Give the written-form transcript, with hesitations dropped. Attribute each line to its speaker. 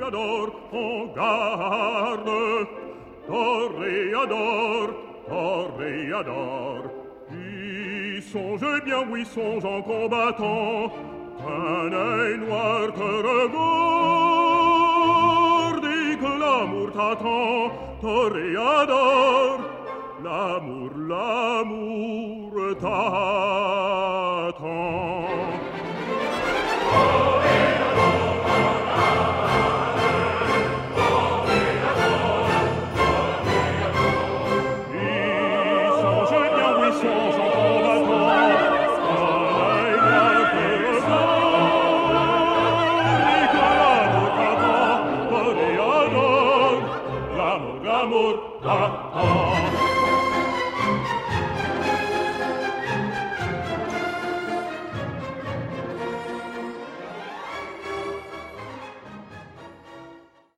Speaker 1: toréador, en garde. Toréador, toréador. Y songe bien, oui, songe en combattant, un œil noir te regarde et que l'amour t'attend, toréador. L'amour, l'amour t'attend. L'amour, l'amour,